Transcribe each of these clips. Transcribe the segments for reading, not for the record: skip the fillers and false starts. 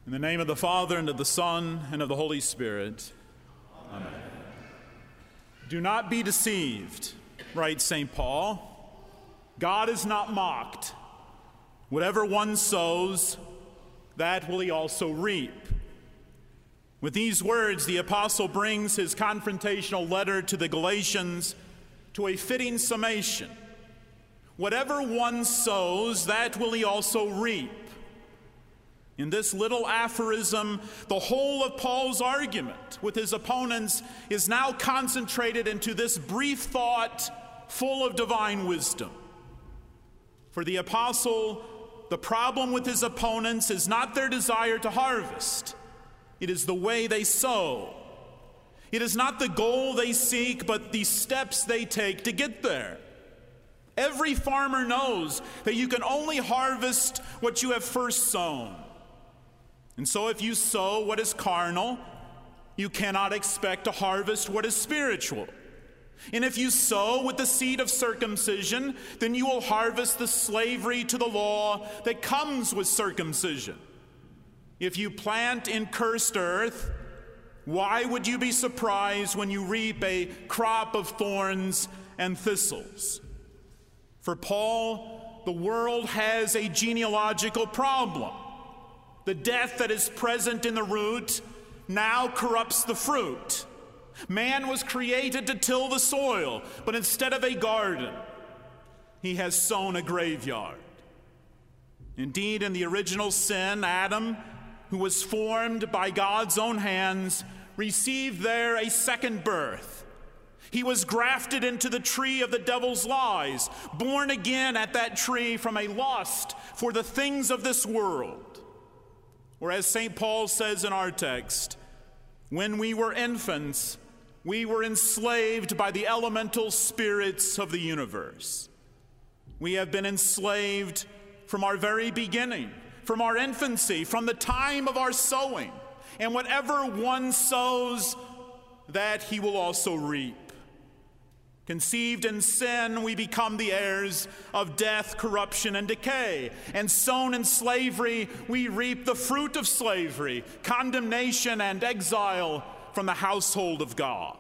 In the name of the Father, and of the Son, and of the Holy Spirit. Amen. Do not be deceived, writes St. Paul. God is not mocked. Whatever one sows, that will he also reap. With these words, the apostle brings his confrontational letter to the Galatians to a fitting summation. Whatever one sows, that will he also reap. In this little aphorism, the whole of Paul's argument with his opponents is now concentrated into this brief thought full of divine wisdom. For the apostle, the problem with his opponents is not their desire to harvest. It is the way they sow. It is not the goal they seek, but the steps they take to get there. Every farmer knows that you can only harvest what you have first sown. And so if you sow what is carnal, you cannot expect to harvest what is spiritual. And if you sow with the seed of circumcision, then you will harvest the slavery to the law that comes with circumcision. If you plant in cursed earth, why would you be surprised when you reap a crop of thorns and thistles? For Paul, the world has a genealogical problem. The death that is present in the root now corrupts the fruit. Man was created to till the soil, but instead of a garden, he has sown a graveyard. Indeed, in the original sin, Adam, who was formed by God's own hands, received there a second birth. He was grafted into the tree of the devil's lies, born again at that tree from a lust for the things of this world. Or as St. Paul says in our text, when we were infants, we were enslaved by the elemental spirits of the universe. We have been enslaved from our very beginning, from our infancy, from the time of our sowing. And whatever one sows, that he will also reap. Conceived in sin, we become the heirs of death, corruption, and decay. And sown in slavery, we reap the fruit of slavery, condemnation and exile from the household of God.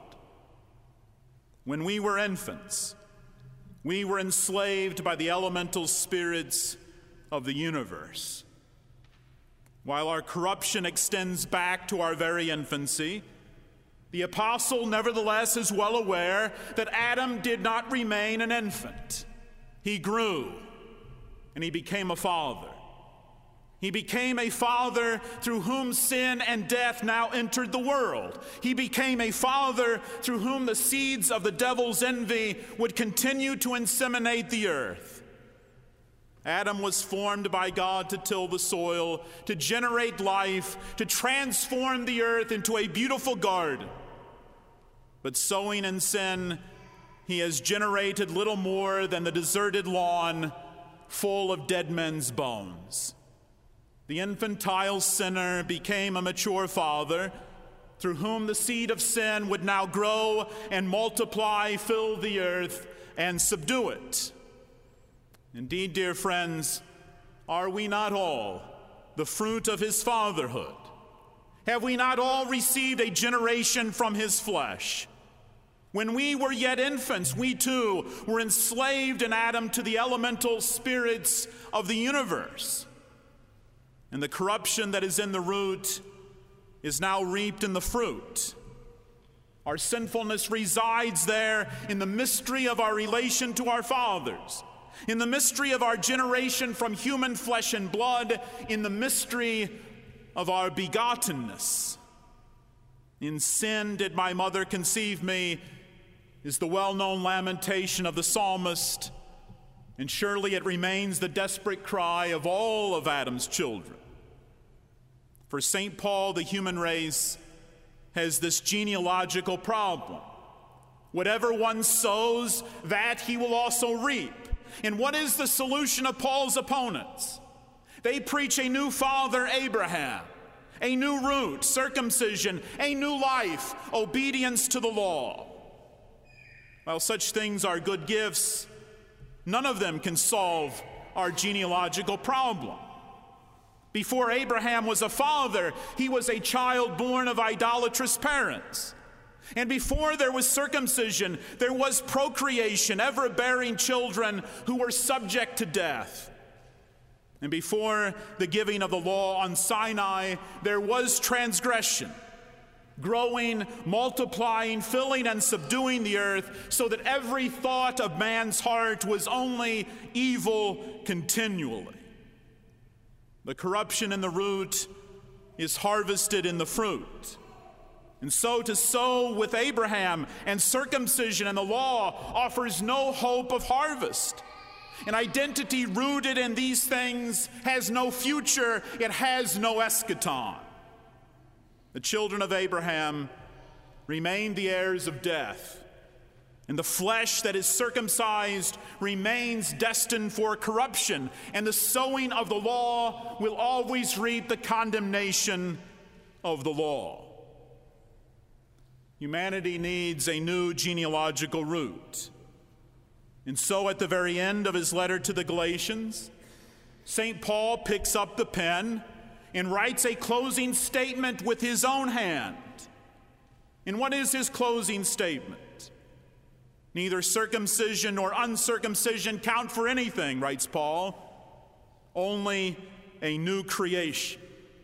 When we were infants, we were enslaved by the elemental spirits of the universe. While our corruption extends back to our very infancy, the apostle, nevertheless, is well aware that Adam did not remain an infant. He grew, and he became a father. He became a father through whom sin and death now entered the world. He became a father through whom the seeds of the devil's envy would continue to inseminate the earth. Adam was formed by God to till the soil, to generate life, to transform the earth into a beautiful garden. But sowing in sin, he has generated little more than the deserted lawn full of dead men's bones. The infantile sinner became a mature father, through whom the seed of sin would now grow and multiply, fill the earth, and subdue it. Indeed, dear friends, are we not all the fruit of his fatherhood? Have we not all received a generation from his flesh? When we were yet infants, we too were enslaved in Adam to the elemental spirits of the universe. And the corruption that is in the root is now reaped in the fruit. Our sinfulness resides there in the mystery of our relation to our fathers, in the mystery of our generation from human flesh and blood, in the mystery of our begottenness. In sin did my mother conceive me, is the well-known lamentation of the psalmist, and surely it remains the desperate cry of all of Adam's children. For St. Paul, the human race has this genealogical problem. Whatever one sows, that he will also reap. And what is the solution of Paul's opponents? They preach a new father, Abraham, a new root, circumcision, a new life, obedience to the law. While such things are good gifts, none of them can solve our genealogical problem. Before Abraham was a father, he was a child born of idolatrous parents. And before there was circumcision, there was procreation, ever bearing children who were subject to death. And before the giving of the law on Sinai, there was transgression, growing, multiplying, filling, and subduing the earth, so that every thought of man's heart was only evil continually. The corruption in the root is harvested in the fruit. And so to sow with Abraham and circumcision and the law offers no hope of harvest. An identity rooted in these things has no future, it has no eschaton. The children of Abraham remain the heirs of death, and the flesh that is circumcised remains destined for corruption, and the sowing of the law will always reap the condemnation of the law. Humanity needs a new genealogical root. And so at the very end of his letter to the Galatians, St. Paul picks up the pen and writes a closing statement with his own hand. And what is his closing statement? Neither circumcision nor uncircumcision count for anything, writes Paul, only a new creation.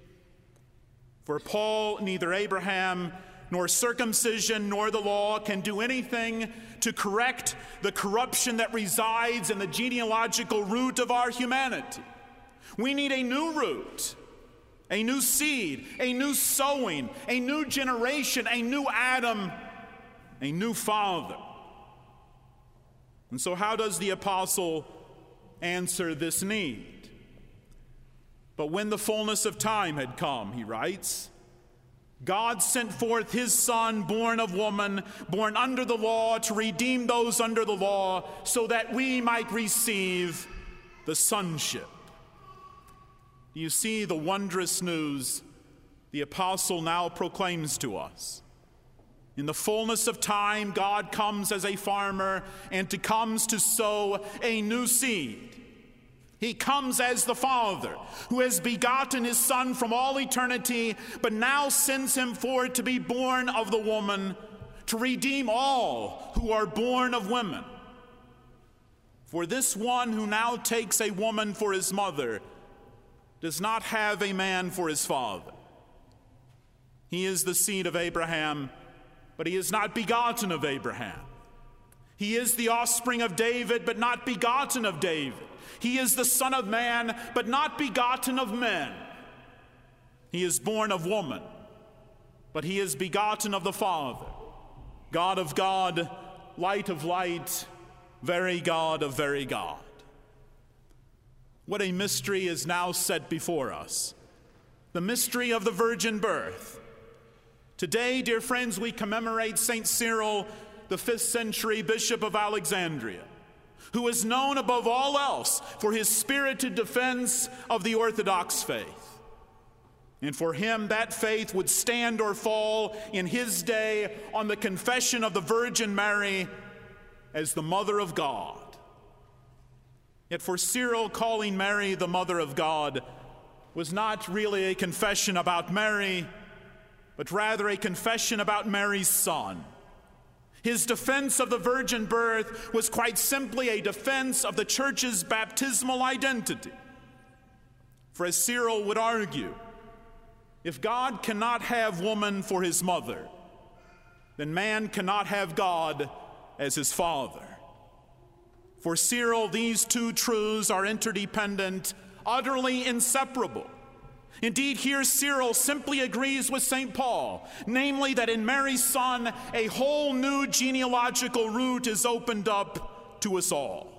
For Paul, neither Abraham nor circumcision nor the law can do anything to correct the corruption that resides in the genealogical root of our humanity. We need a new root, a new seed, a new sowing, a new generation, a new Adam, a new father. And so how does the apostle answer this need? But when the fullness of time had come, he writes, God sent forth his Son, born of woman, born under the law, to redeem those under the law, so that we might receive the sonship. Do you see the wondrous news the apostle now proclaims to us? In the fullness of time, God comes as a farmer and comes to sow a new seed. He comes as the Father who has begotten his Son from all eternity, but now sends him forth to be born of the woman, to redeem all who are born of women. For this one who now takes a woman for his mother does not have a man for his father. He is the seed of Abraham, but he is not begotten of Abraham. He is the offspring of David, but not begotten of David. He is the Son of Man, but not begotten of men. He is born of woman, but he is begotten of the Father, God of God, light of light, very God of very God. What a mystery is now set before us, the mystery of the virgin birth. Today, dear friends, we commemorate St. Cyril, the 5th century Bishop of Alexandria, who is known above all else for his spirited defense of the Orthodox faith. And for him, that faith would stand or fall in his day on the confession of the Virgin Mary as the Mother of God. Yet for Cyril, calling Mary the Mother of God was not really a confession about Mary, but rather a confession about Mary's Son. His defense of the virgin birth was quite simply a defense of the Church's baptismal identity. For as Cyril would argue, if God cannot have woman for his mother, then man cannot have God as his father. For Cyril, these two truths are interdependent, utterly inseparable. Indeed, here Cyril simply agrees with St. Paul, namely that in Mary's Son, a whole new genealogical route is opened up to us all.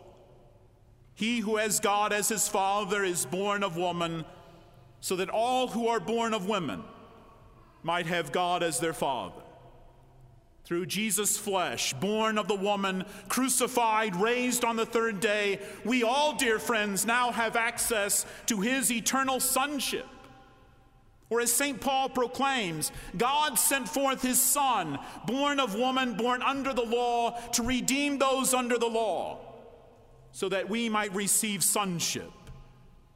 He who has God as his father is born of woman, so that all who are born of women might have God as their father. Through Jesus' flesh, born of the woman, crucified, raised on the third day, we all, dear friends, now have access to his eternal sonship. Or as St. Paul proclaims, God sent forth his Son, born of woman, born under the law, to redeem those under the law, so that we might receive sonship.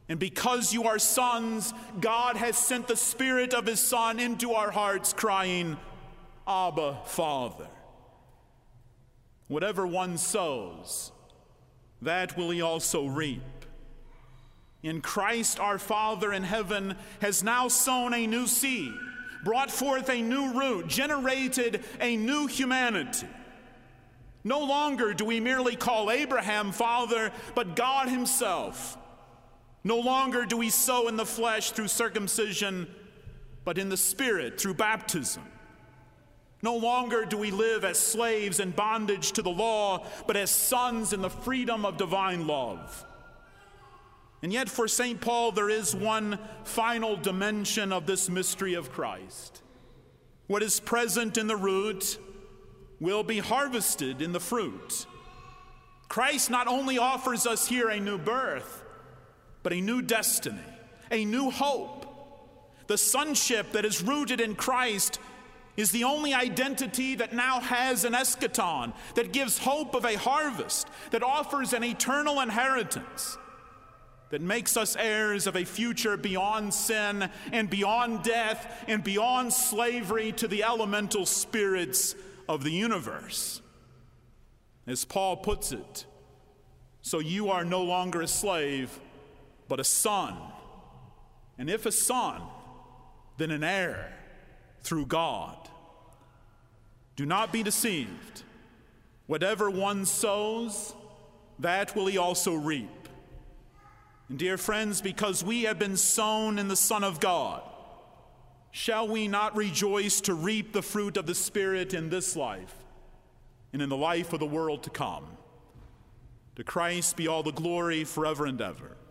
And because you are sons, God has sent the Spirit of his Son into our hearts, crying, Abba, Father. Whatever one sows, that will he also reap. In Christ, our Father in heaven has now sown a new seed, brought forth a new root, generated a new humanity. No longer do we merely call Abraham father, but God himself. No longer do we sow in the flesh through circumcision, but in the Spirit through baptism. No longer do we live as slaves in bondage to the law, but as sons in the freedom of divine love. And yet for St. Paul, there is one final dimension of this mystery of Christ. What is present in the root will be harvested in the fruit. Christ not only offers us here a new birth, but a new destiny, a new hope. The sonship that is rooted in Christ is the only identity that now has an eschaton, that gives hope of a harvest, that offers an eternal inheritance, that makes us heirs of a future beyond sin and beyond death and beyond slavery to the elemental spirits of the universe. As Paul puts it, so you are no longer a slave, but a son. And if a son, then an heir through God. Do not be deceived. Whatever one sows, that will he also reap. And dear friends, because we have been sown in the Son of God, shall we not rejoice to reap the fruit of the Spirit in this life and in the life of the world to come? To Christ be all the glory forever and ever.